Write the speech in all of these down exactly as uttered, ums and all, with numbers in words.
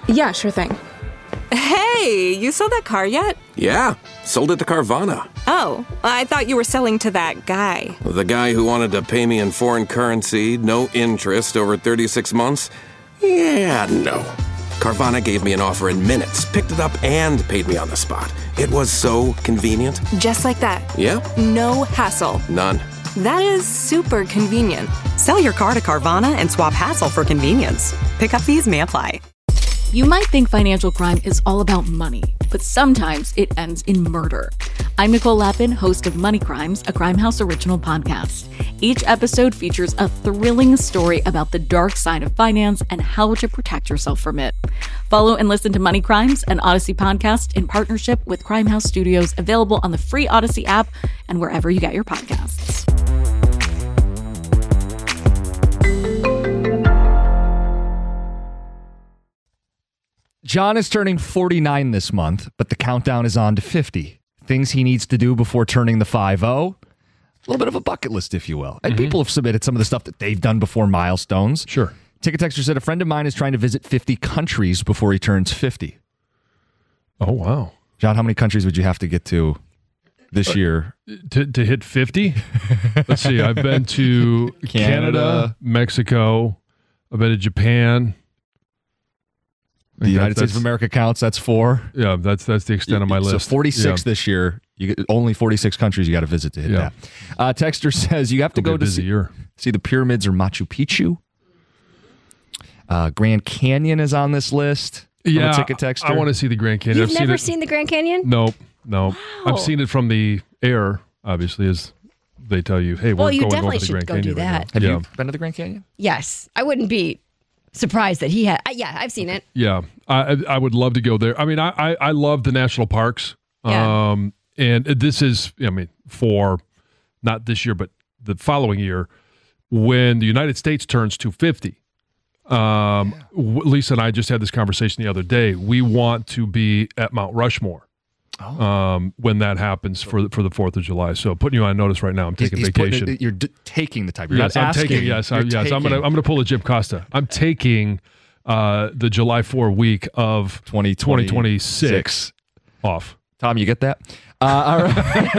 Yeah, sure thing. Hey, you sold that car yet? Yeah, sold it to Carvana. Oh, I thought you were selling to that guy. The guy who wanted to pay me in foreign currency, no interest, over thirty-six months? Yeah, no. Carvana gave me an offer in minutes, picked it up, and paid me on the spot. It was so convenient. Just like that. Yep. No hassle. None. That is super convenient. Sell your car to Carvana and swap hassle for convenience. Pickup fees may apply. You might think financial crime is all about money, but sometimes it ends in murder. I'm Nicole Lappin, host of Money Crimes, a Crimehouse original podcast. Each episode features a thrilling story about the dark side of finance and how to protect yourself from it. Follow and listen to Money Crimes, an Odyssey podcast in partnership with Crimehouse Studios, available on the free Odyssey app and wherever you get your podcasts. John is turning forty-nine this month, but the countdown is on to fifty. Things he needs to do before turning the five oh. A little bit of a bucket list, if you will. And mm-hmm. people have submitted some of the stuff that they've done before milestones. Sure. Ticket Texter said, a friend of mine is trying to visit fifty countries before he turns fifty. Oh, wow. John, how many countries would you have to get to this uh, year? To, to hit fifty? Let's see. I've been to Canada, Canada, Mexico. I've been to Japan. The United States of America counts. That's four. Yeah, that's that's the extent of my so list. So forty-six yeah. this year. You get, only forty-six countries you got to visit to hit yeah. that. Uh, Texter says you have to It'll go to see, year. see the pyramids or Machu Picchu. Uh, Grand Canyon is on this list. Yeah, Ticket Texter. I want to see the Grand Canyon. You've I've never seen, seen the Grand Canyon? Nope, nope. Wow. I've seen it from the air, obviously, as they tell you, hey, well, we're you going definitely over the should Grand go Canyon do right that. now. Have yeah. you been to the Grand Canyon? Yes. I wouldn't be surprised that he had. Uh, yeah, I've seen it. Yeah, I I would love to go there. I mean, I I, I love the national parks. Yeah. Um, and this is, I mean, for not this year, but the following year, when the United States turns to fifty. Um, yeah. Lisa and I just had this conversation the other day. We want to be at Mount Rushmore oh. um, when that happens for the, for the fourth of July. So putting you on notice right now. I'm taking he's, he's vacation. It, you're d- taking the type. You're yes, not I'm asking. taking. Yes, I, yes. Taking. I'm gonna I'm gonna pull a Jim Costa. I'm taking uh, the July fourth week of twenty twenty-six off. Tom, you get that? Uh,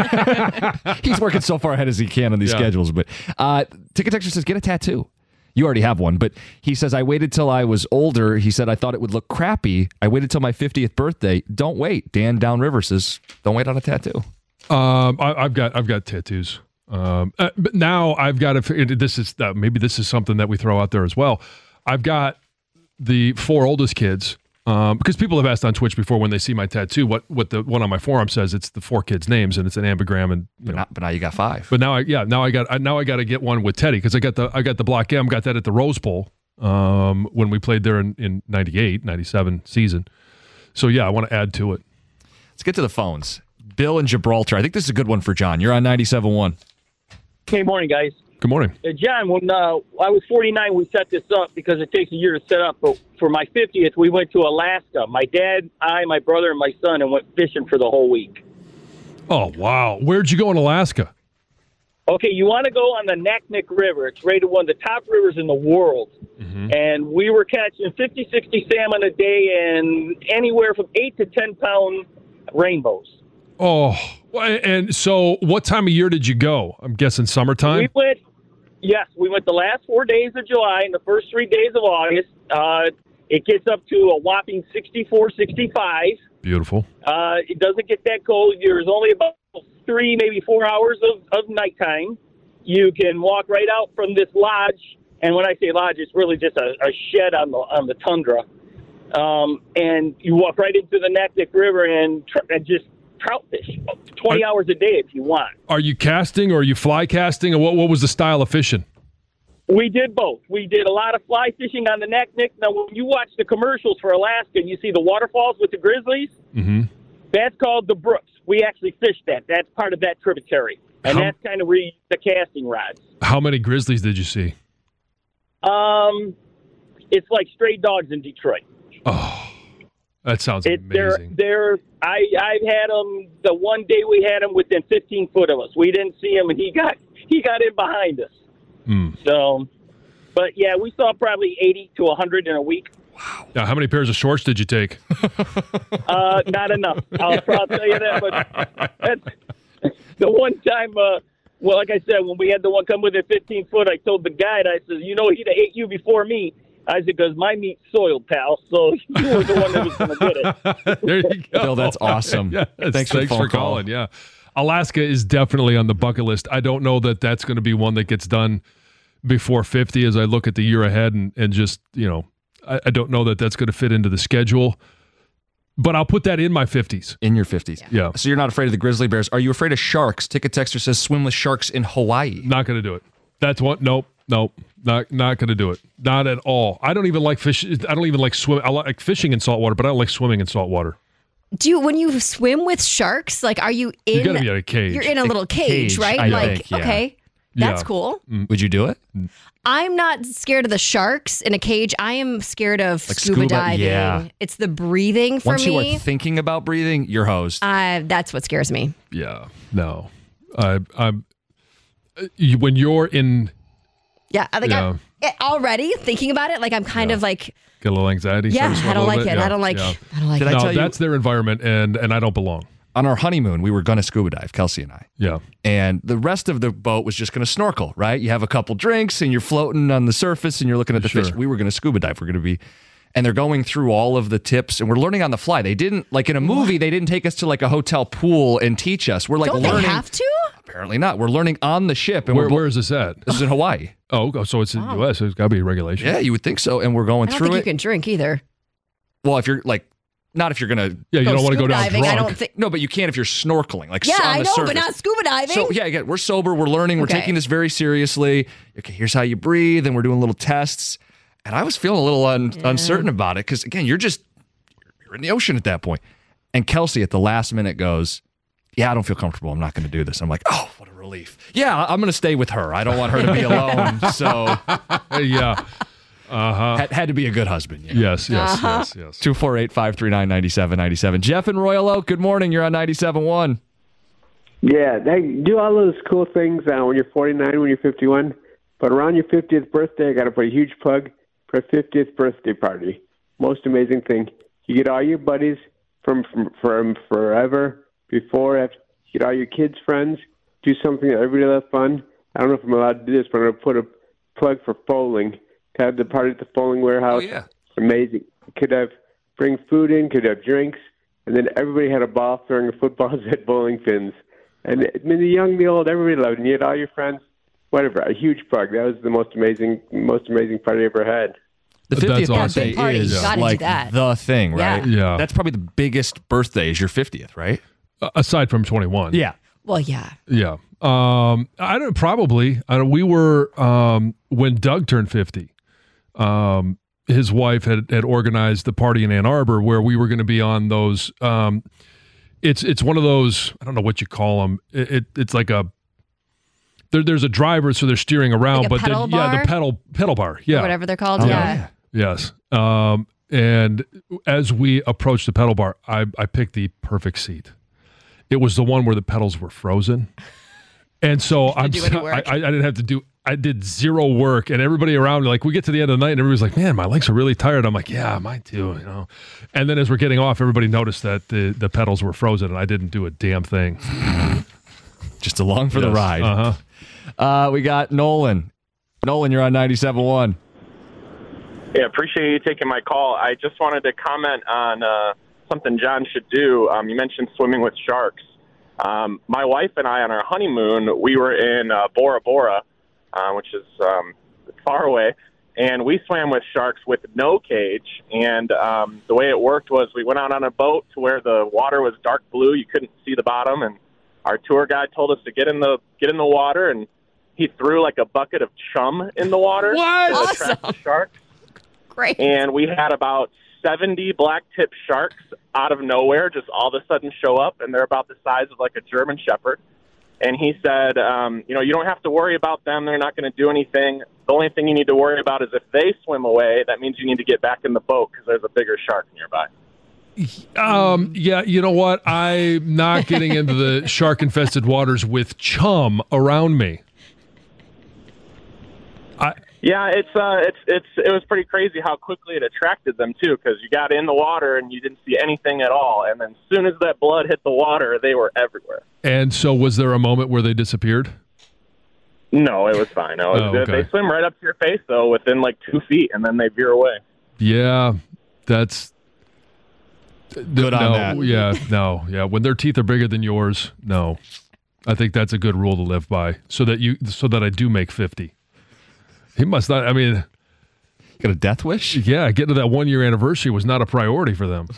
all right. He's working so far ahead as he can on these yeah. schedules. But uh, Ticket Texter says, get a tattoo. You already have one, but he says, I waited till I was older. He said, I thought it would look crappy. I waited till my fiftieth birthday. Don't wait. Dan Downriver says, don't wait on a tattoo. Um, I, I've got I've got tattoos. Um, uh, but now I've got to. This is uh, maybe this is something that we throw out there as well. I've got the four oldest kids um, because people have asked on Twitch before when they see my tattoo what what the one on my forearm says. It's the four kids' names and it's an ambigram. And but, not, but now you got five. But now I yeah now I got I, now I got to get one with Teddy because I got the I got the Block M, got that at the Rose Bowl um, when we played there in in ninety-eight, ninety-seven season. So yeah, I want to add to it. Let's get to the phones. Bill in Gibraltar. I think this is a good one for John. You're on ninety-seven point one. Hey, morning, guys. Good morning. Uh, John, when uh, I was forty-nine, we set this up because it takes a year to set up. But for my fiftieth, we went to Alaska. My dad, I, my brother, and my son, and went fishing for the whole week. Oh, wow. Where'd you go in Alaska? Okay, you want to go on the Naknek River. It's rated one of the top rivers in the world. Mm-hmm. And we were catching fifty, sixty salmon a day and anywhere from eight to ten pound rainbows. Oh, and so what time of year did you go? I'm guessing summertime? We went, yes, we went the last four days of July and the first three days of August. Uh, it gets up to a whopping sixty-four, sixty-five. Beautiful. Uh, it doesn't get that cold. There's only about three, maybe four hours of, of nighttime. You can walk right out from this lodge. And when I say lodge, it's really just a, a shed on the on the tundra. Um, and you walk right into the Naknek River and, tr- and just trout fish twenty are, hours a day if you want. Are you casting or are you fly casting? Or what, what was the style of fishing? We did both. We did a lot of fly fishing on the Naknek. Now, when you watch the commercials for Alaska and you see the waterfalls with the grizzlies, mm-hmm. that's called the Brooks. We actually fished that. That's part of that tributary. And how, that's kind of where you use the casting rods. How many grizzlies did you see? Um, It's like stray dogs in Detroit. Oh. That sounds it, amazing. They're, they're, I, I've had them, the one day we had them within fifteen foot of us. We didn't see him, and he got he got in behind us. Mm. So, but, yeah, we saw probably eighty to one hundred in a week. Wow. Now, how many pairs of shorts did you take? Uh, not enough. I'll, I'll tell you that. But that's the one time, uh, well, like I said, when we had the one come with it fifteen foot, I told the guide, I said, you know, he'd have ate you before me. I said, because my meat's soiled, pal. So you were the one that was going to get it. There you go. Bill, that's awesome. Yes, Thanks for, thanks phone for call. calling. Yeah. Alaska is definitely on the bucket list. I don't know that that's going to be one that gets done before fifty as I look at the year ahead and, and just, you know, I, I don't know that that's going to fit into the schedule. But I'll put that in my fifties. In your fifties. Yeah. yeah. So you're not afraid of the grizzly bears. Are you afraid of sharks? Ticket Texter says swim with sharks in Hawaii. Not going to do it. That's one. Nope. Nope. Not not going to do it. Not at all. I don't even like fish. I don't even like swim. I like fishing in salt water, but I don't like swimming in salt water. Do you, when you swim with sharks, like, are you in? You got to be in a cage. You're in a little cage, cage, right? I like, think, yeah. okay, that's Yeah. cool. Would you do it? I'm not scared of the sharks in a cage. I am scared of Like scuba, scuba, diving. yeah. It's the breathing for Once me. you are thinking about breathing, you're hosed. uh, that's what scares me. Yeah. No. I, I'm. uh, You, when you're in, Yeah, I think Yeah. I'm it, already thinking about it. Like I'm kind of like, get a little anxiety. yeah, starting to sweat I a don't little like bit. it. Yeah. I don't like. Yeah. I don't like Did it. I No, tell you- that's their environment, and and I don't belong. On our honeymoon, we were going to scuba dive, Kelsey and I. Yeah. And the rest of the boat was just going to snorkel, right? You have a couple drinks and you're floating on the surface and you're looking at the Sure. fish. We were going to scuba dive. We're going to be, and they're going through all of the tips and we're learning on the fly. They didn't, like in a movie, they didn't take us to like a hotel pool and teach us. We're like Don't learning. they have to? Apparently not. We're learning on the ship. And Where we're, where is this at? This is in Hawaii. Oh, okay, so it's in the U S. So it's got to be a regulation. Yeah, you would think so. And we're going I don't through think it. you can drink either. Well, if you're like, not if you're going to. Yeah, you Go don't want to go scuba down diving, drunk. I don't think. No, but you can if you're snorkeling. Like Yeah, on I the know, surface. but not scuba diving. So yeah, again, we're sober, we're learning, we're Okay. taking this very seriously. Okay, here's how you breathe, and we're doing little tests. And I was feeling a little un- uncertain about it because again, you're just you're in the ocean at that point. And Kelsey at the last minute goes, "Yeah, I don't feel comfortable. I'm not going to do this." I'm like, "Oh, what a relief." Yeah, I'm going to stay with her. I don't want her to be alone. So yeah. Uh-huh. had, had to be a good husband. Yeah. Yes, yes, Uh-huh. yes, yes. two four eight, five three nine, nine seven nine seven. Jeff in Royal Oak, good morning. You're on ninety-seven point one. Yeah, they do all those cool things uh, when you're forty-nine, when you're fifty-one. But around your fiftieth birthday, I got to put a huge plug for a fiftieth birthday party. Most amazing thing. You get all your buddies from from, from forever, before, after. You get all your kids' friends. Do something that everybody loves fun. I don't know if I'm allowed to do this, but I'm going to put a plug for bowling. To have the party at the bowling warehouse. Oh, yeah. Amazing. Could have bring food in, could have drinks, and then everybody had a ball throwing the footballs at bowling pins. And I mean, the young, the old, everybody loved it. And you had all your friends, whatever. A huge plug. That was the most amazing, most amazing party I ever had. The That's fiftieth awesome. birthday Big party. is You gotta do like that. the thing, right? Yeah. Yeah. That's probably the biggest birthday is your fiftieth, right? Uh, aside from twenty-one. Yeah. Well, yeah. Yeah. Um, I don't probably. I don't, we were um, when Doug turned fifty. Um, his wife had, had organized the party in Ann Arbor where we were going to be on those. Um, it's it's one of those. I don't know what you call them. It, it it's like a. There, there's a driver, so they're steering around, Like a but pedal then yeah, bar? the pedal pedal bar. Yeah, Or whatever they're called. Oh, yeah. Yes. Um, and as we approached the pedal bar, I, I picked the perfect seat. It was the one where the pedals were frozen. And so I'm, do any I, work? I I didn't have to do, I did zero work. And everybody around me, like we get to the end of the night and everybody's like, man, my legs are really tired. I'm like, yeah, mine too, you know. And then as we're getting off, everybody noticed that the, the pedals were frozen and I didn't do a damn thing. Just along for the Yes. ride. Uh-huh. Uh, we got Nolan. Nolan, you're on ninety-seven point one. Yeah, appreciate you taking my call. I just wanted to comment on uh, something John should do. Um, you mentioned swimming with sharks. Um, my wife and I, on our honeymoon, we were in uh, Bora Bora, uh, which is um, far away, and we swam with sharks with no cage. And um, the way it worked was we went out on a boat to where the water was dark blue. You couldn't see the bottom, and our tour guide told us to get in the get in the water, and he threw like a bucket of chum in the water What? to attract the sharks. Great. And we had about seventy black-tip sharks out of nowhere just all of a sudden show up, and they're about the size of like a German Shepherd. And he said, um, you know, you don't have to worry about them. They're not going to do anything. The only thing you need to worry about is if they swim away, that means you need to get back in the boat because there's a bigger shark nearby. Um, yeah, you know what? I'm not getting into the shark-infested waters with chum around me. I Yeah, it's uh, it's it's it was pretty crazy how quickly it attracted them too, because you got in the water and you didn't see anything at all, and then as soon as that blood hit the water, they were everywhere. And so, was there a moment where they disappeared? No, it was fine. No, it was Oh, good. okay. They swim right up to your face though, within like two feet, and then they veer away. Yeah, that's Good on no, that. Yeah, no, yeah. When their teeth are bigger than yours, no. I think that's a good rule to live by, so that you, so that I do make fifty. He must not. I mean, got a death wish? Yeah, getting to that one year anniversary was not a priority for them.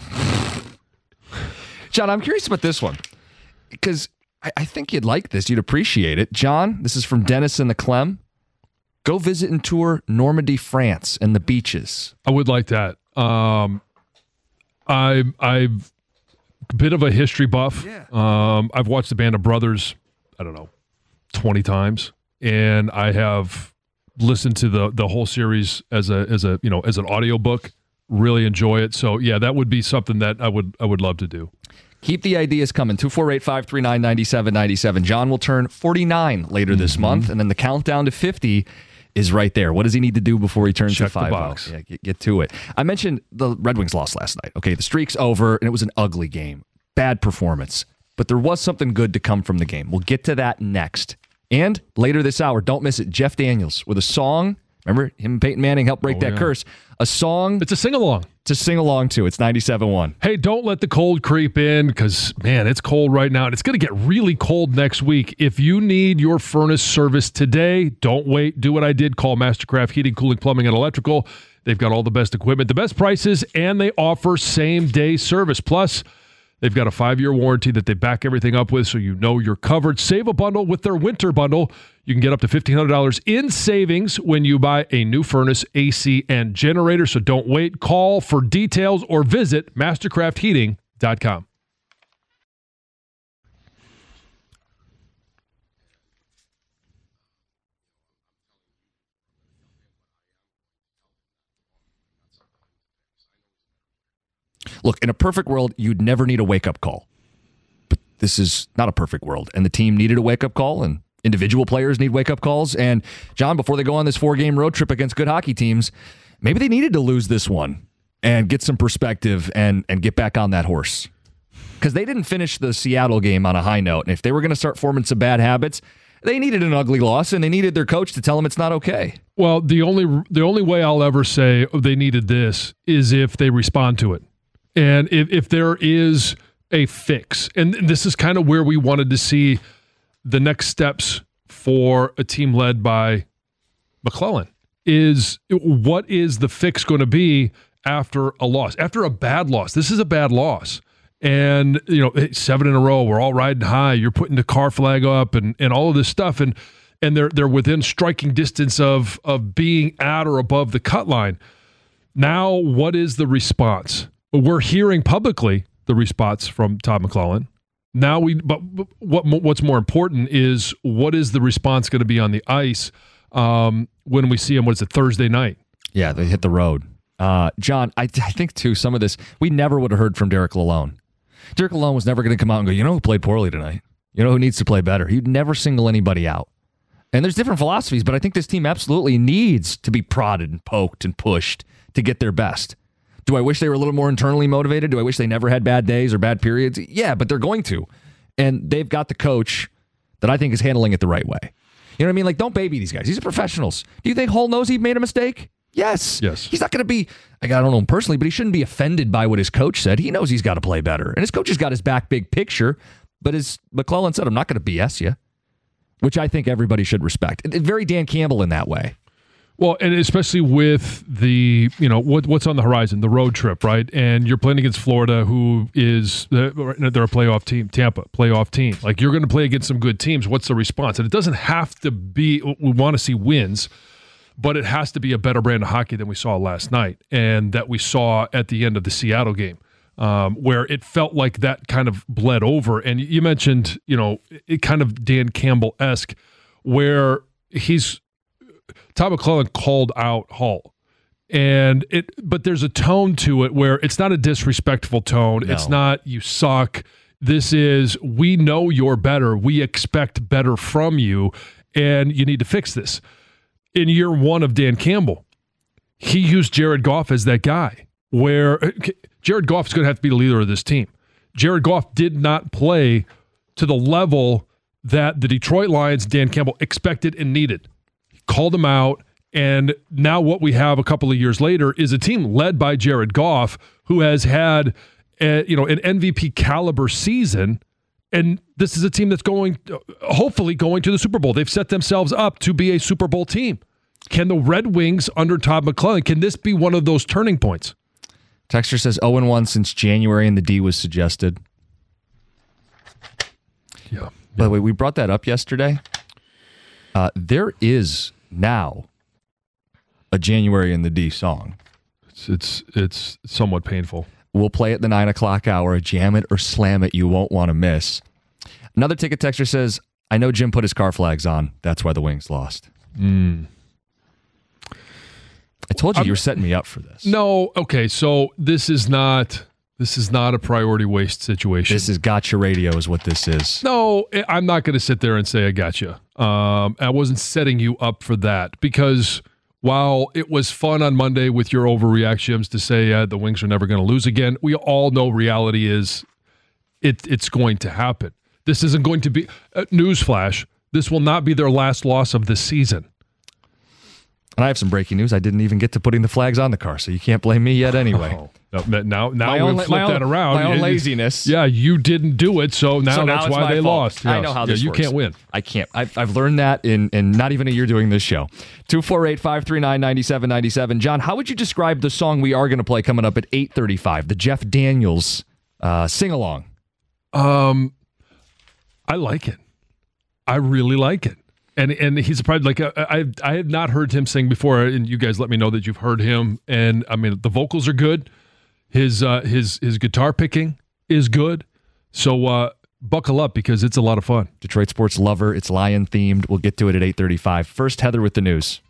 John, I'm curious about this one because I, I think you'd like this. You'd appreciate it. John, this is from Dennis and the Clem. Go visit and tour Normandy, France, and the beaches. I would like that. Um, I, I've a bit of a history buff. Yeah. Um, I've watched the Band of Brothers, I don't know, twenty times, and I have listened to the the whole series as a as a you know as an audiobook. Really enjoy it. So yeah, that would be something that I would I would love to do. Keep the ideas coming. two four eight, five three nine, nine seven nine seven. John will turn forty-nine later this Mm-hmm. month, and then the countdown to fifty is right there. What does he need to do before he turns Check to the five? box. Yeah, get, get to it. I mentioned the Red Wings lost last night. Okay, the streak's over, and it was an ugly game. Bad performance. But there was something good to come from the game. We'll get to that next. And later this hour, don't miss it, Jeff Daniels with a song. Remember, him and Peyton Manning helped break Oh, that yeah. curse. A song It's a sing-along. to sing along to. It's ninety-seven one. Hey, don't let the cold creep in because, man, it's cold right now, and it's going to get really cold next week. If you need your furnace service today, don't wait. Do what I did. Call Mastercraft Heating, Cooling, Plumbing, and Electrical. They've got all the best equipment, the best prices, and they offer same-day service. Plus, they've got a five-year warranty that they back everything up with, so you know you're covered. Save a bundle with their winter bundle. You can get up to fifteen hundred dollars in savings when you buy a new furnace, A C, and generator. So don't wait. Call for details or visit mastercraft heating dot com. Look, in a perfect world, you'd never need a wake-up call. But this is not a perfect world. And the team needed a wake-up call, and individual players need wake-up calls. And, John, before they go on this four-game road trip against good hockey teams, maybe they needed to lose this one and get some perspective and, and get back on that horse. Because they didn't finish the Seattle game on a high note. And if they were going to start forming some bad habits, they needed an ugly loss, and they needed their coach to tell them it's not okay. Well, the only the only way I'll ever say they needed this is if they respond to it. And if, if there is a fix, and this is kind of where we wanted to see the next steps for a team led by McClellan, is what is the fix going to be after a loss, after a bad loss? This is a bad loss. And, you know, seven in a row, we're all riding high. You're putting the car flag up and, and all of this stuff. And and they're they're within striking distance of of being at or above the cut line. Now, what is the response? We're hearing publicly the response from Todd McClellan. Now we, but what what's more important is what is the response going to be on the ice um, when we see him? What's it, Thursday night? Yeah, they hit the road. Uh, John, I, I think, too, some of this, we never would have heard from Derek Lalonde. Derek Lalonde was never going to come out and go, you know who played poorly tonight? You know who needs to play better? He'd never single anybody out. And there's different philosophies, but I think this team absolutely needs to be prodded and poked and pushed to get their best. Do I wish they were a little more internally motivated? Do I wish they never had bad days or bad periods? Yeah, but they're going to. And they've got the coach that I think is handling it the right way. You know what I mean? Like, don't baby these guys. These are professionals. Do you think Hull knows he made a mistake? Yes. Yes. He's not going to be, like, I don't know him personally, but he shouldn't be offended by what his coach said. He knows he's got to play better. And his coach has got his back big picture. But as McClellan said, I'm not going to B S you, which I think everybody should respect. Very Dan Campbell in that way. Well, and especially with the, you know, what what's on the horizon, the road trip, right? And you're playing against Florida, who is, they're a playoff team, Tampa, playoff team. Like, you're going to play against some good teams. What's the response? And it doesn't have to be, we want to see wins, but it has to be a better brand of hockey than we saw last night and that we saw at the end of the Seattle game, um, where it felt like that kind of bled over. And you mentioned, you know, it kind of Dan Campbell-esque, where he's, Todd McClellan called out Hull. And it, but there's a tone to it where it's not a disrespectful tone. No. It's not, you suck. This is, we know you're better. We expect better from you, and you need to fix this. in year one of Dan Campbell, he used Jared Goff as that guy where Jared Goff is going to have to be the leader of this team. Jared Goff did not play to the level that the Detroit Lions, Dan Campbell, expected and needed. He called him out, and now what we have a couple of years later is a team led by Jared Goff, who has had a, you know, an M V P caliber season, and this is a team that's going, hopefully going to the Super Bowl. They've set themselves up to be a Super Bowl team. Can the Red Wings under Todd McClellan, can this be one of those turning points? Texter says oh and one since January and the D was suggested. Yeah. By the way, we brought that up yesterday. Uh, there is now a January and the D song. It's, it's it's somewhat painful. We'll play at the nine o'clock hour. Jam it or slam it. You won't want to miss. Another ticket texter says, I know Jim put his car flags on. That's why the Wings lost. Mm. I told you I'm, you were setting me up for this. No, okay, so this is not this is not a priority waste situation. This is gotcha radio is what this is. No, I'm not going to sit there and say I gotcha. Um, I wasn't setting you up for that because while it was fun on Monday with your overreactions to say uh, the Wings are never going to lose again, we all know reality is it, it's going to happen. This isn't going to be uh, newsflash. This will not be their last loss of the season. And I have some breaking news. I didn't even get to putting the flags on the car, so you can't blame me yet anyway. Oh, now, now, now my we'll own, flip my that own, around. My own It, laziness. Yeah, you didn't do it, so now so that's now why they fault. lost. I Yes. know how yeah, this you works. can't win. I can't. I've, I've learned that in, in not even a year doing this show. two four eight, five three nine, nine seven nine seven. John, how would you describe the song we are going to play coming up at eight thirty-five, the Jeff Daniels uh, sing-along? Um, I like it. I really like it. And and he's probably like I I I have not heard him sing before, and you guys let me know that you've heard him. And I mean the vocals are good, his uh, his his guitar picking is good. So uh, buckle up because it's a lot of fun. Detroit sports lover, it's Lion themed. We'll get to it at eight thirty-five. First, Heather with the news.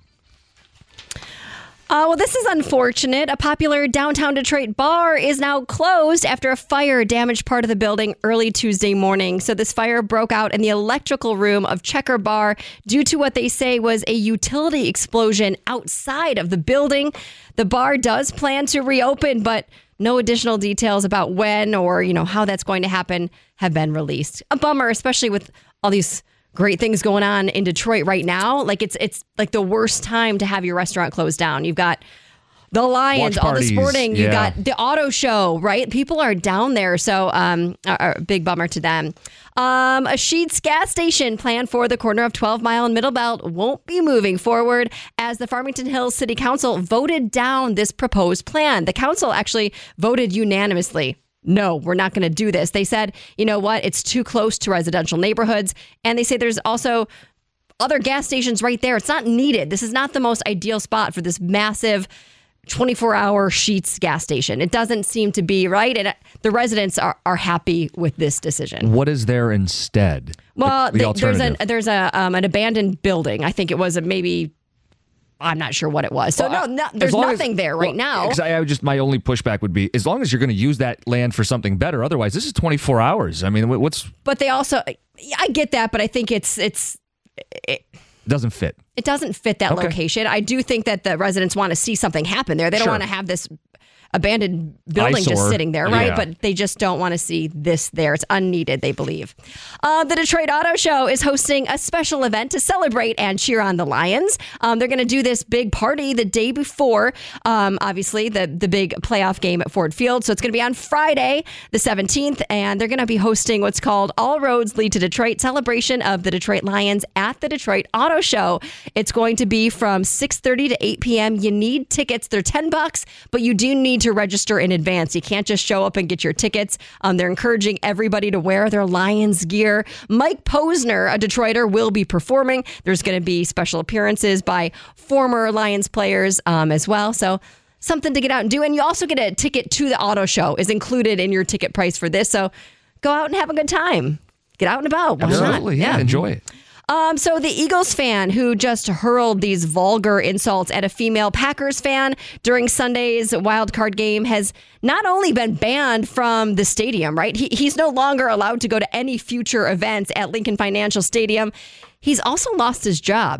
Uh, well, this is unfortunate. A popular downtown Detroit bar is now closed after a fire damaged part of the building early Tuesday morning. So this fire broke out in the electrical room of Checker Bar due to what they say was a utility explosion outside of the building. The bar does plan to reopen, but no additional details about when or, you know, how that's going to happen have been released. A bummer, especially with all these great things going on in Detroit right now. Like it's it's like the worst time to have your restaurant closed down. You've got the Lions, all the sporting, yeah. You got the auto show, right? People are down there, so um, a, a big bummer to them. Um, a Sheetz gas station planned for the corner of twelve Mile and Middle Belt won't be moving forward as the Farmington Hills City Council voted down this proposed plan. The council actually voted unanimously. No, we're not going to do this. They said, you know what? It's too close to residential neighborhoods. And they say there's also other gas stations right there. It's not needed. This is not the most ideal spot for this massive twenty-four hour Sheetz gas station. It doesn't seem to be right. And the residents are, are happy with this decision. What is there instead? Well, the, the they, there's, an, there's a um, an abandoned building. I think it was a maybe... I'm not sure what it was. So well, no, no there's nothing as, there right well, now. Because I, I would just my only pushback would be as long as you're going to use that land for something better. Otherwise, this is twenty-four hours. I mean, what's? But they also, I get that, but I think it's it's it doesn't fit. It doesn't fit that okay. location. I do think that the residents want to see something happen there. They don't sure. want to have this abandoned building Eyesore. just sitting there, right? Yeah. But they just don't want to see this there. It's unneeded, they believe. Uh, the Detroit Auto Show is hosting a special event to celebrate and cheer on the Lions. Um, they're going to do this big party the day before, um, obviously, the, the big playoff game at Ford Field. So it's going to be on Friday, the seventeenth, and they're going to be hosting what's called All Roads Lead to Detroit, celebration of the Detroit Lions at the Detroit Auto Show. It's going to be from six thirty to eight p.m. You need tickets. They're ten bucks, but you do need to register in advance. You can't just show up and get your tickets. Um, they're encouraging everybody to wear their Lions gear. Mike Posner, a Detroiter, will be performing. There's going to be special appearances by former Lions players um, as well. So something to get out and do. And you also get a ticket to the auto show is included in your ticket price for this. So go out and have a good time. Get out and about. Why Absolutely. not? Yeah, yeah. Enjoy it. Um, so the Eagles fan who just hurled these vulgar insults at a female Packers fan during Sunday's wild card game has not only been banned from the stadium, right? He, he's no longer allowed to go to any future events at Lincoln Financial Stadium. He's also lost his job.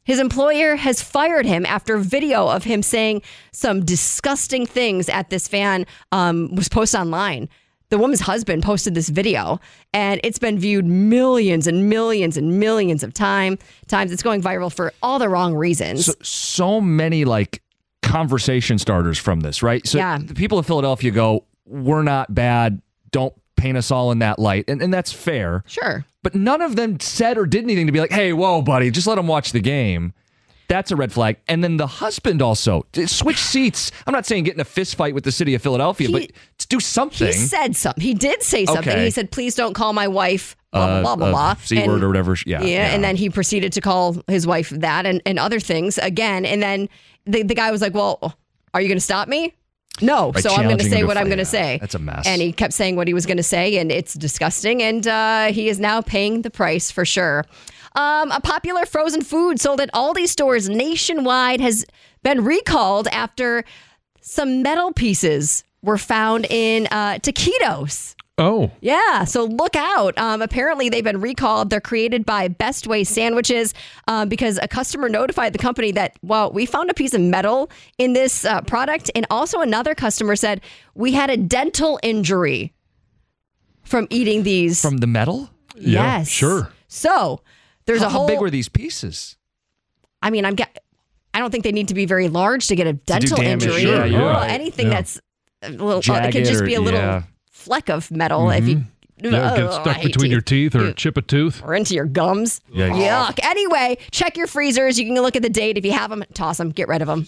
His employer has fired him after video of him saying some disgusting things at this fan um, was posted online. The woman's husband posted this video, and it's been viewed millions and millions and millions of time times. It's going viral for all the wrong reasons. So, so many like conversation starters from this, right? So Yeah. the people of Philadelphia go, we're not bad. Don't paint us all in that light. And, and that's fair. Sure. But none of them said or did anything to be like, hey, whoa, buddy, just let them watch the game. That's a red flag. And then the husband also switch seats. I'm not saying get in a fist fight with the city of Philadelphia, He- but do something. He said something. He did say something. Okay. He said, please don't call my wife, blah, blah, Uh, blah, blah, uh, blah. C And- word or whatever. Yeah, Yeah, yeah. and then he proceeded to call his wife that and, and other things again. And then the, the guy was like, well, are you going to stop me? No. By so I'm going to challenging say him to what I'm fight. going to Yeah, say. that's a mess. And he kept saying what he was going to say, and it's disgusting. And uh, he is now paying the price for sure. Um, a popular frozen food sold at Aldi stores nationwide has been recalled after some metal pieces were found in uh, taquitos. Oh. Yeah, so look out. Um, apparently, they've been recalled. They're created by Best Way Sandwiches um, because a customer notified the company that, well, we found a piece of metal in this uh, product. And also another customer said, we had a dental injury from eating these. From the metal? Yeah, Yes. sure. So there's how, a whole. How big were these pieces? I mean, I'm get, I don't think they need to be very large to get a dental damage. injury. Yeah, yeah. Well, Right. anything Yeah. that's a little, uh, it Jagged could just be a or- little yeah. fleck of metal if you. Yeah, get Ugh, I stuck hate between your teeth or chip a tooth. or into your gums. Yikes. Yuck. Anyway, check your freezers. You can look at the date. If you have them, toss them. Get rid of them.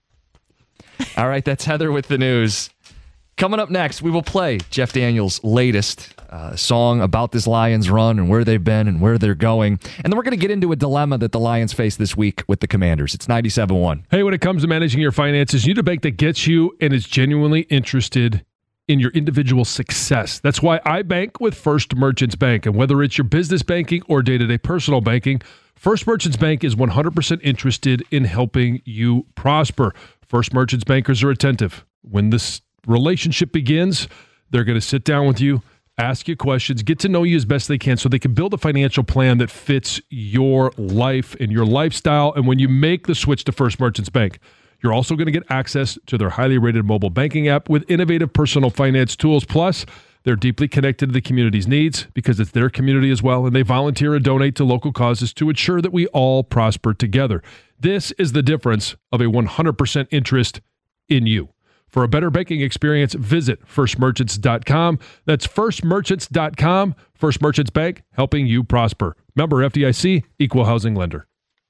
All right, that's Heather with the news. Coming up next, we will play Jeff Daniels' latest uh, song about this Lions run and where they've been and where they're going. And then we're going to get into a dilemma that the Lions face this week with the Commanders. It's ninety-seven point one. Hey, when it comes to managing your finances, you need a bank that gets you and is genuinely interested in your individual success. That's why I bank with First Merchants Bank. And whether it's your business banking or day-to-day personal banking, First Merchants Bank is one hundred percent interested in helping you prosper. First Merchants bankers are attentive. When this relationship begins, they're going to sit down with you, ask you questions, get to know you as best they can so they can build a financial plan that fits your life and your lifestyle. And when you make the switch to First Merchants Bank, you're also going to get access to their highly rated mobile banking app with innovative personal finance tools. Plus, they're deeply connected to the community's needs because it's their community as well, and they volunteer and donate to local causes to ensure that we all prosper together. This is the difference of a one hundred percent interest in you. For a better banking experience, visit first merchants dot com. That's first merchants dot com. First Merchants Bank, helping you prosper. Member F D I C, Equal Housing Lender.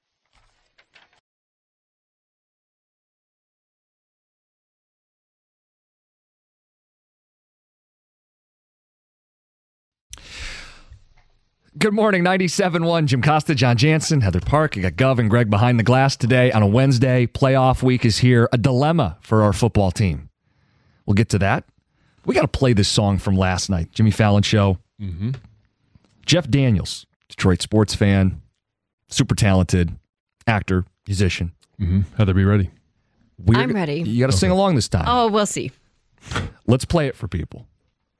Good morning, ninety-seven point one. Jim Costa, John Jansen, Heather Park. I got Gov and Greg behind the glass today on a Wednesday. Playoff week is here. A dilemma for our football team. We'll get to that. We got to play this song from last night. Jimmy Fallon Show. Mm-hmm. Jeff Daniels, Detroit sports fan, super talented actor, musician. Mm-hmm. Heather, be ready. We're, I'm ready. You got to sing along this time. Oh, we'll see. Let's play it for people.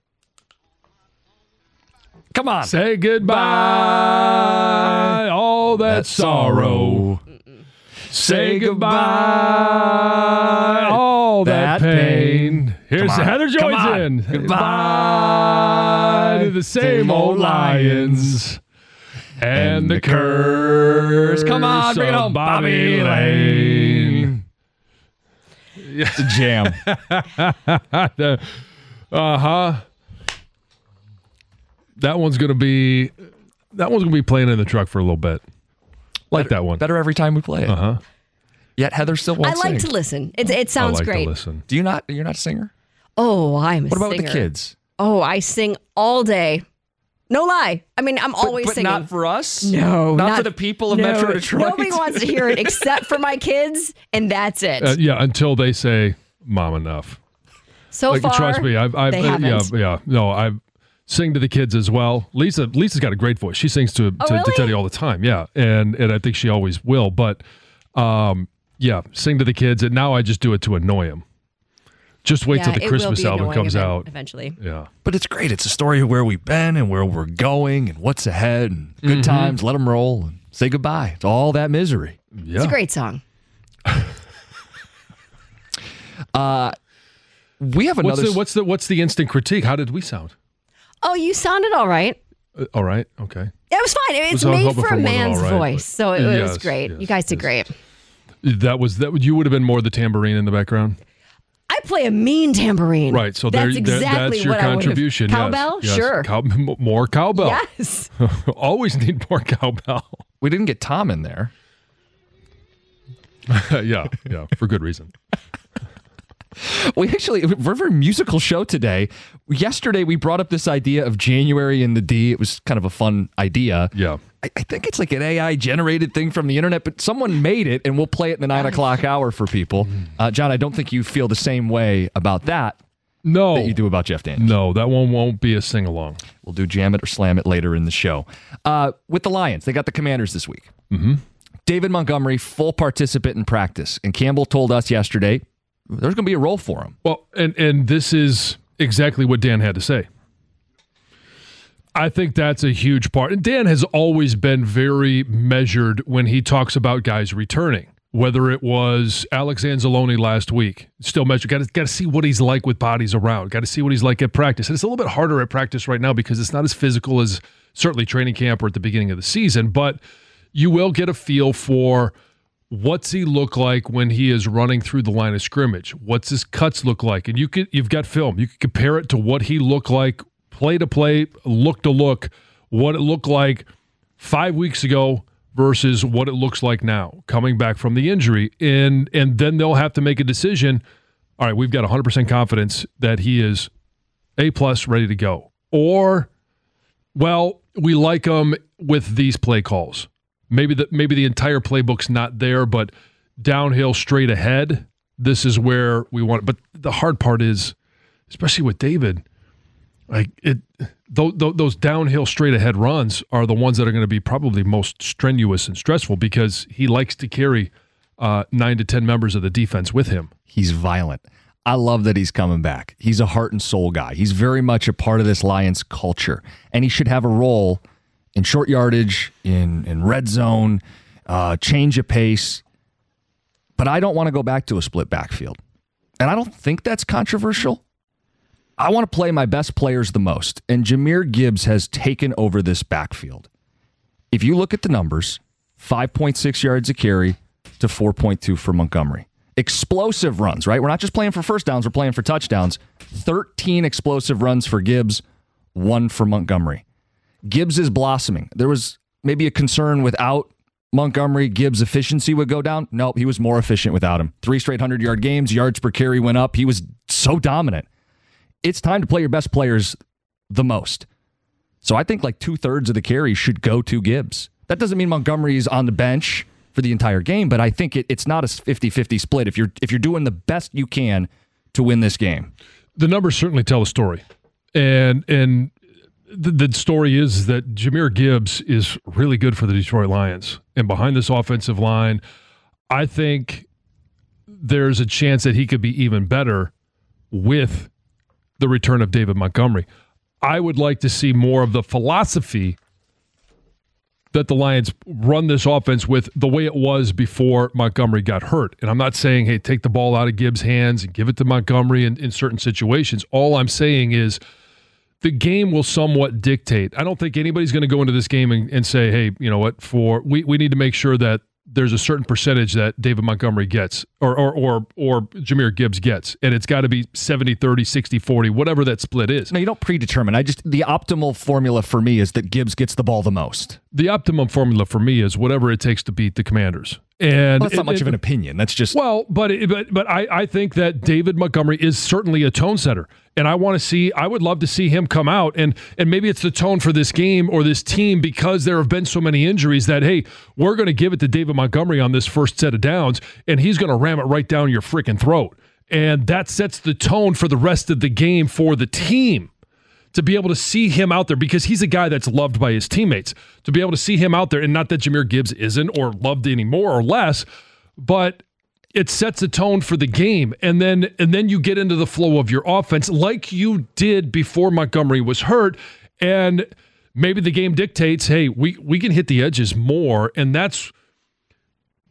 Come on. Say goodbye, all that, That sorrow. Say goodbye, all that, that pain. pain. Here's Come on. Heather Come joins on. in. Goodbye to the same old Lions and the curse. Come on, bring it of home. Bobby Bobby Lane. It's a jam. Uh huh. That one's gonna be. That one's gonna be playing in the truck for a little bit. Like better, that one. Better every time we play it. Uh huh. Yet Heather still I won't like sing. to listen. It, it sounds I like great. to listen. Do you not? You're not a singer? Oh, I'm a What about singer. with the kids? Oh, I sing all day. No lie. I mean, I'm always but, but singing. not for us? No, Not, not- for the people of No, Metro Detroit? Nobody wants to hear it except for my kids, and that's it. Uh, yeah, until they say, "Mom, enough." so like, far, trust me, I've, I've they uh, haven't. yeah, yeah, no, I sing to the kids as well. Lisa, Lisa's got a great voice. She sings to Oh, to, to really? Teddy all the time. Yeah, and and I think she always will. But, um, yeah, sing to the kids, and now I just do it to annoy them. Just wait Yeah, till the it will Christmas be album annoying comes event- out. eventually. Yeah, But it's great. It's a story of where we've been and where we're going and what's ahead and good Mhm. times. Let them roll and say goodbye to all that misery. Yeah. It's a great song. uh, we have another. What's the, what's the what's the instant critique? How did we sound? Oh, you sounded all right. Uh, all right. Okay. It was fine. It's So I was made hoping for for a more than man's all right, voice, but- so it, it was Yes, great. yes, you guys did great. That was that. You would have been more the tambourine in the background. I play a mean tambourine. Right. So that's there, there- exactly that's your what I would've- contribution. Yes, Cowbell? yes. Sure. Cow, more cowbell. Yes. Always need more cowbell. We didn't get Tom in there. yeah, yeah, for good reason. We actually, we're a very musical show today. Yesterday, we brought up this idea of January in the D. It was kind of a fun idea. Yeah. I, I think it's like an A I generated thing from the internet, but someone made it, and we'll play it in the nine o'clock hour for people. Uh, John, I don't think you feel the same way about that. No. That you do about Jeff Daniels. No, that one won't be a sing along. We'll do Jam It or Slam It later in the show. Uh, with the Lions, they got the Commanders this week. Mm-hmm. David Montgomery, full participant in practice. And Campbell told us yesterday there's going to be a role for him. Well, and, and this is exactly what Dan had to say. I think that's a huge part. And Dan has always been very measured when he talks about guys returning. Whether it was Alex Anzalone last week, still measured. Got to got to see what he's like with bodies around. Got to see what he's like at practice. And it's a little bit harder at practice right now because it's not as physical as certainly training camp or at the beginning of the season. But you will get a feel for what's he look like when he is running through the line of scrimmage. What's his cuts look like? And you could you've got film. You could compare it to what he looked like play to play, look to look, what it looked like five weeks ago versus what it looks like now, coming back from the injury. And and then they'll have to make a decision. All right, we've got one hundred percent confidence that he is A-plus, ready to go. Or, well, we like him with these play calls. Maybe the, maybe the entire playbook's not there, but downhill straight ahead, this is where we want it. But the hard part is, especially with David, like it, th- th- those downhill straight ahead runs are the ones that are going to be probably most strenuous and stressful because he likes to carry uh, nine to ten members of the defense with him. He's violent. I love that he's coming back. He's a heart and soul guy. He's very much a part of this Lions culture, and he should have a role in short yardage, in, in red zone, uh, change of pace. But I don't want to go back to a split backfield. And I don't think that's controversial. I want to play my best players the most. And Jahmyr Gibbs has taken over this backfield. If you look at the numbers, five point six yards a carry to four point two for Montgomery. Explosive runs, right? We're not just playing for first downs, we're playing for touchdowns. thirteen explosive runs for Gibbs, one for Montgomery. Gibbs is blossoming. There was maybe a concern without Montgomery, Gibbs' efficiency would go down. Nope, he was more efficient without him. Three straight hundred-yard games, yards per carry went up. He was so dominant. It's time to play your best players the most. So I think like two-thirds of the carries should go to Gibbs. That doesn't mean Montgomery's on the bench for the entire game, but I think it, it's not a fifty-fifty split if you're if you're doing the best you can to win this game. The numbers certainly tell a story. And and the, the story is that Jahmyr Gibbs is really good for the Detroit Lions. And behind this offensive line, I think there's a chance that he could be even better with the return of David Montgomery. I would like to see more of the philosophy that the Lions run this offense with the way it was before Montgomery got hurt. And I'm not saying, hey, take the ball out of Gibbs' hands and give it to Montgomery in, in certain situations. All I'm saying is the game will somewhat dictate. I don't think anybody's going to go into this game and, and say, hey, you know what, for we, we need to make sure that there's a certain percentage that David Montgomery gets or or or, or Jahmyr Gibbs gets. And it's got to be seventy thirty, sixty forty, whatever that split is. No, you don't predetermine. I just the optimal formula for me is that Gibbs gets the ball the most. The optimum formula for me is whatever it takes to beat the Commanders. And well, that's not it, much it, of an opinion. That's just well, but it, but but I, I think that David Montgomery is certainly a tone setter, and I want to see. I would love to see him come out, and and maybe it's the tone for this game or this team because there have been so many injuries that hey, we're going to give it to David Montgomery on this first set of downs, and he's going to ram it right down your freaking throat, and that sets the tone for the rest of the game for the team. To be able to see him out there because he's a guy that's loved by his teammates. To be able to see him out there, and not that Jahmyr Gibbs isn't or loved any more or less, but it sets a tone for the game. And then and then you get into the flow of your offense like you did before Montgomery was hurt. And maybe the game dictates, hey, we, we can hit the edges more. And that's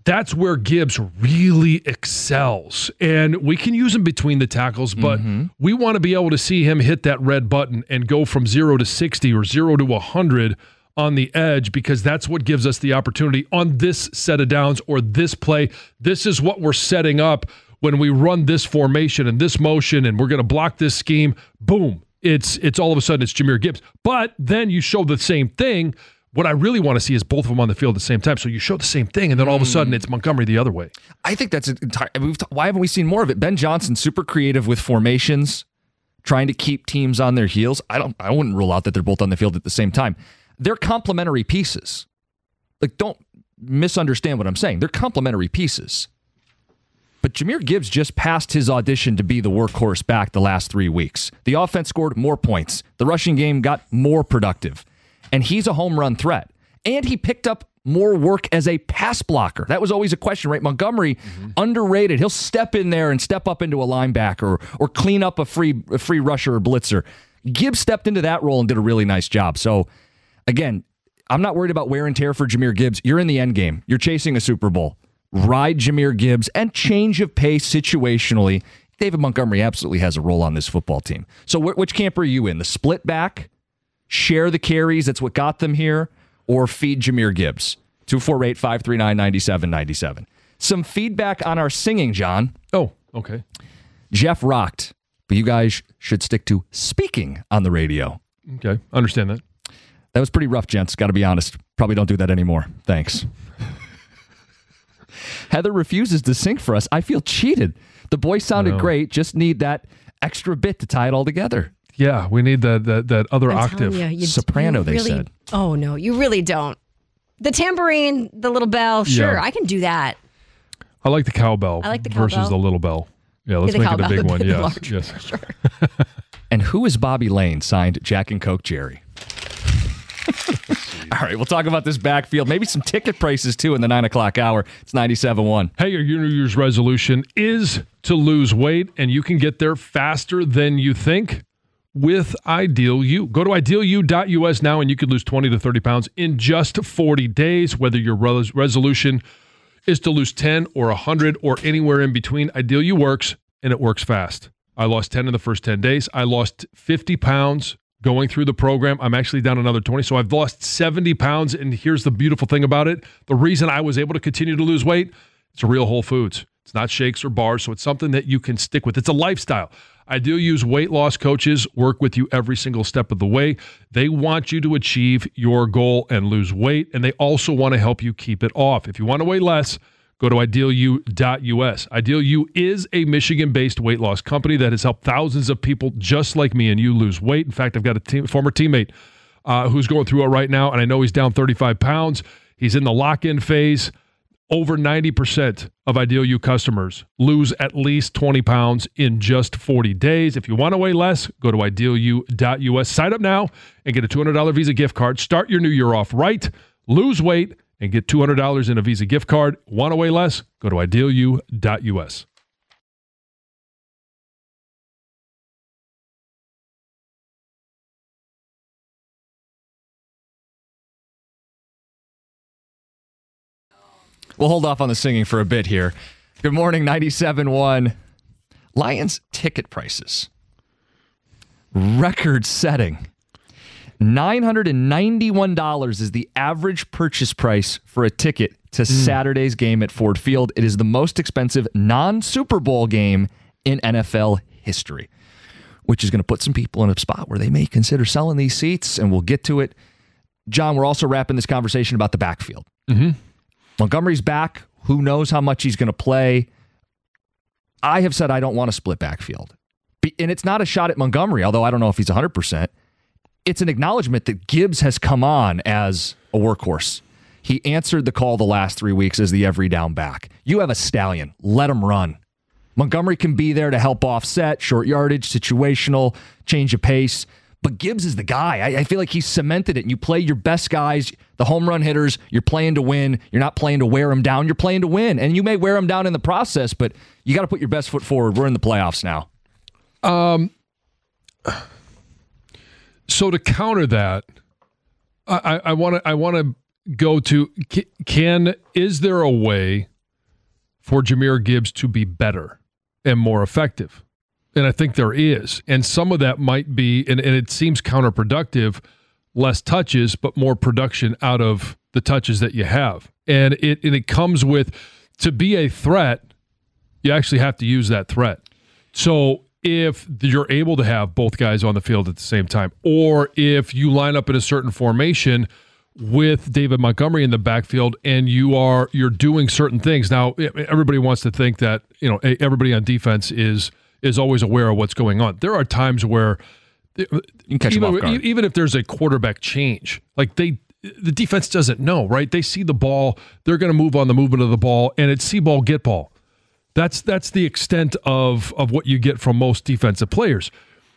that's where Gibbs really excels. And we can use him between the tackles, but mm-hmm. we want to be able to see him hit that red button and go from zero to sixty or zero to one hundred on the edge, because that's what gives us the opportunity on this set of downs or this play. This is what we're setting up when we run this formation and this motion, and we're going to block this scheme. Boom. It's it's all of a sudden it's Jahmyr Gibbs. But then you show the same thing. What I really want to see is both of them on the field at the same time. So you show the same thing, and then all of a sudden it's Montgomery the other way. I think that's entire. We've, why haven't we seen more of it? Ben Johnson, super creative with formations, trying to keep teams on their heels. I don't. I wouldn't rule out that they're both on the field at the same time. They're complementary pieces. Like, don't misunderstand what I'm saying. They're complementary pieces. But Jahmyr Gibbs just passed his audition to be the workhorse back the last three weeks. The offense scored more points. The rushing game got more productive. And he's a home run threat. And he picked up more work as a pass blocker. That was always a question, right? Montgomery, mm-hmm. underrated. He'll step in there and step up into a linebacker or, or clean up a free, a free rusher or blitzer. Gibbs stepped into that role and did a really nice job. So, again, I'm not worried about wear and tear for Jahmyr Gibbs. You're in the end game. You're chasing a Super Bowl. Ride Jahmyr Gibbs and change of pace situationally. David Montgomery absolutely has a role on this football team. So wh- which camp are you in? The split back? Share the carries, that's what got them here, or feed Jahmyr Gibbs? two four eight, five three nine, nine seven nine seven. Some feedback on our singing, John. Oh, okay. Jeff rocked, but you guys should stick to speaking on the radio. Okay, understand that. That was pretty rough, gents, got to be honest. Probably don't do that anymore. Thanks. Heather refuses to sing for us. I feel cheated. The boys sounded great, just need that extra bit to tie it all together. Yeah, we need that that, that other I'm octave. You, you, Soprano, you they really, said. Oh, no, you really don't. The tambourine, the little bell, sure, Yeah. I can do that. I like the cowbell I like the versus cowbell. the little bell. Yeah, let's the make it a cowbell, big the- one. the Yes, large yes. one, sure. And who is Bobby Lane, signed Jack and Coke Jerry? All right, we'll talk about this backfield. Maybe some ticket prices, too, in the nine o'clock hour. It's ninety-seven point one. Hey, your New Year's resolution is to lose weight, and you can get there faster than you think with Ideal U. Go to ideal u dot u s now, and you can lose twenty to thirty pounds in just forty days, whether your res- resolution is to lose ten or one hundred or anywhere in between. Ideal U works, and it works fast. I lost ten in the first ten days. I lost fifty pounds going through the program. I'm actually down another twenty. So I've lost seventy pounds. And here's the beautiful thing about it. The reason I was able to continue to lose weight, it's a real Whole Foods. It's not shakes or bars. So it's something that you can stick with. It's a lifestyle. Ideal U's weight loss coaches work with you every single step of the way. They want you to achieve your goal and lose weight. And they also want to help you keep it off. If you want to weigh less, go to ideal u dot u s. Ideal U is a Michigan-based weight loss company that has helped thousands of people just like me and you lose weight. In fact, I've got a team, former teammate uh, who's going through it right now, and I know he's down thirty-five pounds. He's in the lock-in phase. Over ninety percent of Ideal U customers lose at least twenty pounds in just forty days. If you want to weigh less, go to ideal u dot u s. Sign up now and get a two hundred dollars Visa gift card. Start your new year off right. Lose weight and get two hundred dollars in a Visa gift card. Want to weigh less? Go to ideal u dot u s. We'll hold off on the singing for a bit here. Good morning, ninety-seven point one. Lions ticket prices. Record setting. nine hundred ninety-one dollars is the average purchase price for a ticket to mm. Saturday's game at Ford Field. It is the most expensive non-Super Bowl game in N F L history, which is going to put some people in a spot where they may consider selling these seats, and we'll get to it. John, we're also wrapping this conversation about the backfield. Mm-hmm. Montgomery's back. Who knows how much he's going to play? I have said I don't want a split backfield. And it's not a shot at Montgomery, although I don't know if he's one hundred percent. It's an acknowledgement that Gibbs has come on as a workhorse. He answered the call the last three weeks as the every down back. You have a stallion. Let him run. Montgomery can be there to help offset, short yardage, situational, change of pace. But Gibbs is the guy. I, I feel like he's cemented it. And you play your best guys, the home run hitters. You're playing to win. You're not playing to wear them down. You're playing to win. And you may wear them down in the process, but you got to put your best foot forward. We're in the playoffs now. Um. So to counter that, I want to I want to go to can is there a way for Jahmyr Gibbs to be better and more effective? And I think there is. And some of that might be, and, and it seems counterproductive, less touches, but more production out of the touches that you have. And it and it comes with, to be a threat, you actually have to use that threat. So if you're able to have both guys on the field at the same time, or if you line up in a certain formation with David Montgomery in the backfield and you are you're doing certain things. Now, everybody wants to think that, you know, everybody on defense is is always aware of what's going on. There are times where you can catch them off guard. even, even if there's a quarterback change, like they the defense doesn't know, right? They see the ball, they're going to move on the movement of the ball, and it's see ball, get ball. That's that's the extent of of what you get from most defensive players.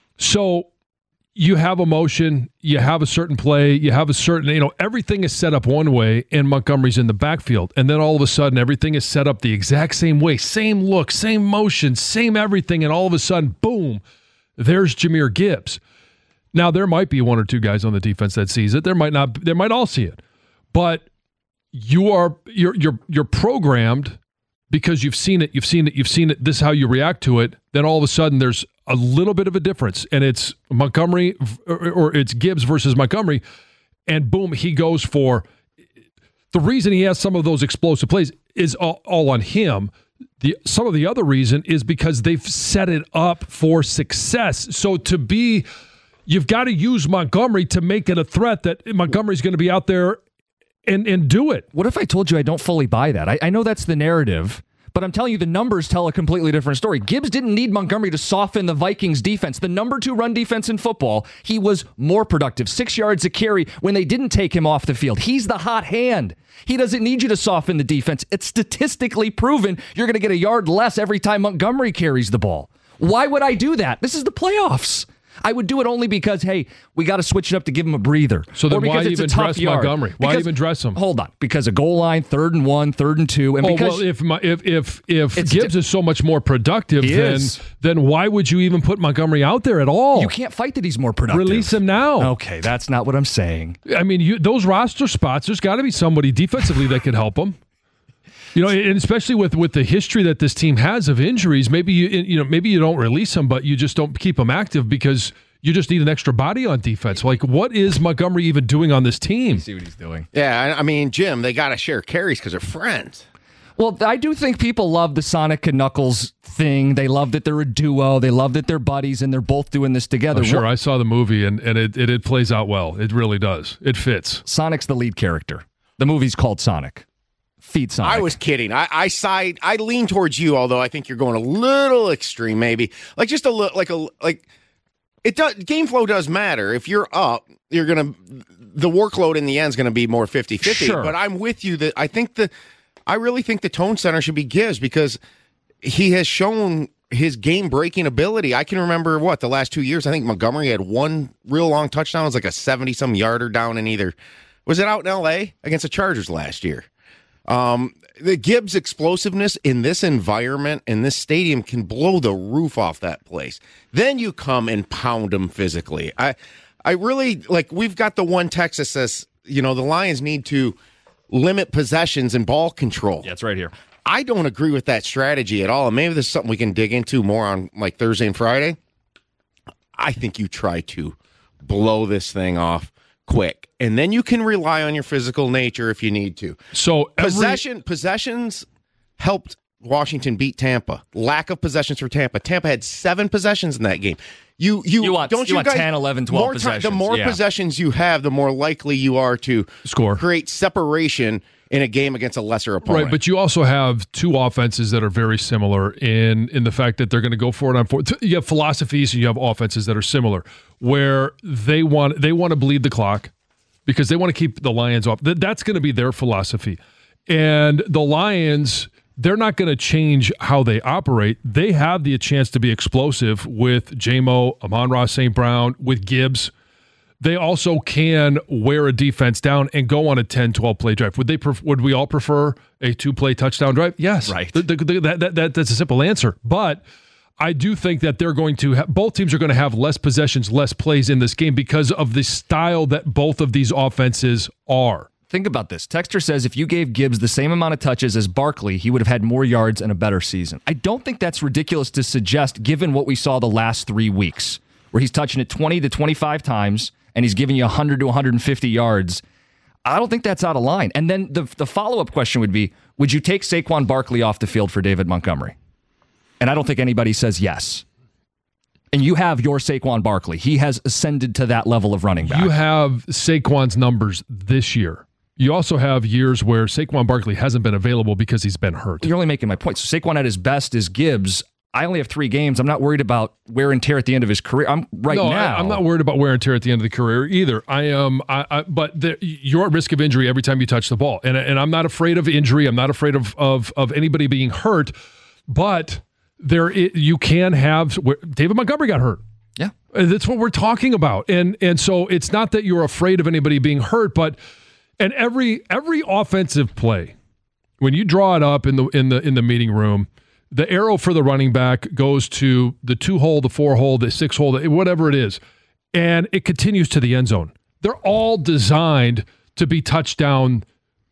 So you have a motion, you have a certain play, you have a certain, you know, everything is set up one way and Montgomery's in the backfield. And then all of a sudden everything is set up the exact same way, same look, same motion, same everything. And all of a sudden, boom, there's Jahmyr Gibbs. Now there might be one or two guys on the defense that sees it. There might not, they might all see it. But you are, you're, you're, you're programmed because you've seen it, you've seen it, you've seen it, this is how you react to it. Then all of a sudden there's a little bit of a difference, and it's Montgomery or, or it's Gibbs versus Montgomery, and boom, he goes for the reason he has some of those explosive plays is all, all on him. The some of the other reason is because they've set it up for success. So to be, you've got to use Montgomery to make it a threat that Montgomery's going to be out there and and do it. What if I told you I don't fully buy that? I, I know that's the narrative. But I'm telling you, the numbers tell a completely different story. Gibbs didn't need Montgomery to soften the Vikings defense. The number two run defense in football, he was more productive. Six yards a carry when they didn't take him off the field. He's the hot hand. He doesn't need you to soften the defense. It's statistically proven you're going to get a yard less every time Montgomery carries the ball. Why would I do that? This is the playoffs. I would do it only because, hey, we got to switch it up to give him a breather. So then why it's even dress yard. Montgomery? Why because, even dress him? Hold on. Because a goal line, third and one, third and two. And oh, because well, if my, if if, if Gibbs di- is so much more productive, then, is. then why would you even put Montgomery out there at all? You can't fight that he's more productive. Release him now. Okay, that's not what I'm saying. I mean, you, those roster spots, there's got to be somebody defensively that could help him. You know, and especially with, with the history that this team has of injuries, maybe you you know maybe you don't release him, but you just don't keep him active because you just need an extra body on defense. Like, what is Montgomery even doing on this team? You see what he's doing. Yeah, I mean, Jim, they got to share carries because they're friends. Well, I do think people love the Sonic and Knuckles thing. They love that they're a duo. They love that they're buddies, and they're both doing this together. Oh, sure, I saw the movie, and, and it, it, it plays out well. It really does. It fits. Sonic's the lead character. The movie's called Sonic. Feed Sonic. I was kidding. I, I side. I lean towards you, although I think you're going a little extreme, maybe. Like just a little, like a like. It does. Game flow does matter. If you're up, you're gonna. The workload in the end is going to be more fifty-fifty. Sure. But I'm with you that I think the. I really think the tone center should be Gibbs because he has shown his game-breaking ability. I can remember what the last two years. I think Montgomery had one real long touchdown. It was like a seventy-some yarder down in either. Was it out in L A against the Chargers last year? Um, the Gibbs explosiveness in this environment, in this stadium, can blow the roof off that place. Then you come and pound them physically. I, I really, like, we've got the one text that says, you know, the Lions need to limit possessions and ball control. Yeah, it's right here. I don't agree with that strategy at all. And maybe this is something we can dig into more on, like, Thursday and Friday. I think you try to blow this thing off quick, and then you can rely on your physical nature if you need to. So every- possession possessions helped Washington beat Tampa. Lack of possessions for Tampa. Tampa had seven possessions in that game. You you, you want, don't you you want guys, ten, eleven, twelve more possessions. Time, the more yeah. possessions you have, the more likely you are to score, create separation in a game against a lesser opponent. Right, but you also have two offenses that are very similar in in the fact that they're going to go for it on fourth. You have philosophies and you have offenses that are similar where they want they want to bleed the clock because they want to keep the Lions off. That's going to be their philosophy. And the Lions, they're not going to change how they operate. They have the chance to be explosive with J-Mo, Amon-Ra Saint Brown, with Gibbs. They also can wear a defense down and go on a ten, twelve play drive. Would they? Pref- would we all prefer a two-play touchdown drive? Yes. Right. The, the, the, that, that, that, that's a simple answer. But I do think that they're going to have, both teams are going to have less possessions, less plays in this game because of the style that both of these offenses are. Think about this. Texter says if you gave Gibbs the same amount of touches as Barkley, he would have had more yards and a better season. I don't think that's ridiculous to suggest given what we saw the last three weeks, where he's touching it twenty to twenty-five times and he's giving you one hundred to one hundred fifty yards. I don't think that's out of line. And then the, the follow-up question would be, would you take Saquon Barkley off the field for David Montgomery? And I don't think anybody says yes. And you have your Saquon Barkley. He has ascended to that level of running back. You have Saquon's numbers this year. You also have years where Saquon Barkley hasn't been available because he's been hurt. You're only making my point. So Saquon at his best is Gibbs. I only have three games. I'm not worried about wear and tear at the end of his career. I'm right no, now. I, I'm not worried about wear and tear at the end of the career either. I am, I, I, but the, you're at risk of injury every time you touch the ball, and and I'm not afraid of injury. I'm not afraid of of of anybody being hurt, but there you can have. David Montgomery got hurt. Yeah, that's what we're talking about, and and so it's not that you're afraid of anybody being hurt, but. And every every offensive play, when you draw it up in the in the in the meeting room, the arrow for the running back goes to the two hole, the four hole, the six hole, whatever it is, and it continues to the end zone. They're all designed to be touchdown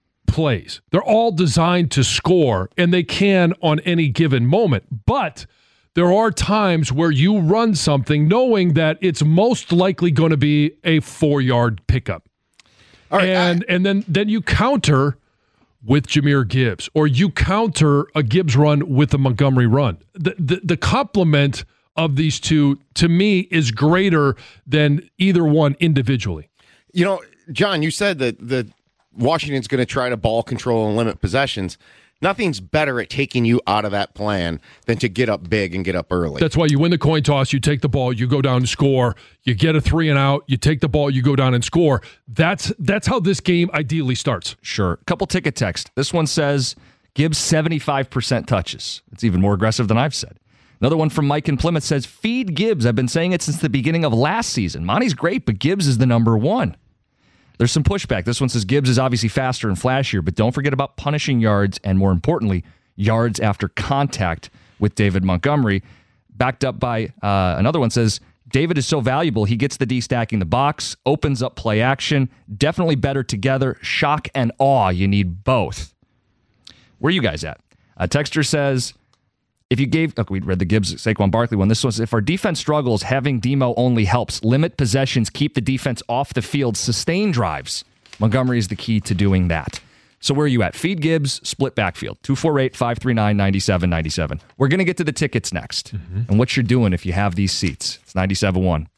plays. They're all designed to score, and they can on any given moment. But there are times where you run something knowing that it's most likely going to be a four-yard pickup. All right, and I, and then, then you counter with Jahmyr Gibbs, or you counter a Gibbs run with a Montgomery run. The, the the complement of these two, to me, is greater than either one individually. You know, John, you said that the Washington's going to try to ball control and limit possessions. Nothing's better at taking you out of that plan than to get up big and get up early. That's why you win the coin toss, you take the ball, you go down and score, you get a three and out, you take the ball, you go down and score. That's that's how this game ideally starts. Sure. Couple ticket text. This one says Gibbs seventy-five percent touches. It's even more aggressive than I've said. Another one from Mike in Plymouth says, feed Gibbs. I've been saying it since the beginning of last season. Monty's great, but Gibbs is the number one. There's some pushback. This one says Gibbs is obviously faster and flashier, but don't forget about punishing yards and, more importantly, yards after contact with David Montgomery. Backed up by uh, another one says, David is so valuable. He gets the D-stacking the box, opens up play action, definitely better together. Shock and awe. You need both. Where are you guys at? A texter says, if you gave, look, we read the Gibbs Saquon Barkley one. This one says, if our defense struggles, having Demo only helps. Limit possessions, keep the defense off the field, sustain drives. Montgomery is the key to doing that. So where are you at? Feed Gibbs, split backfield. two four eight, five three nine, nine seven nine seven. We're going to get to the tickets next. Mm-hmm. And what you're doing if you have these seats. It's ninety-seven point one.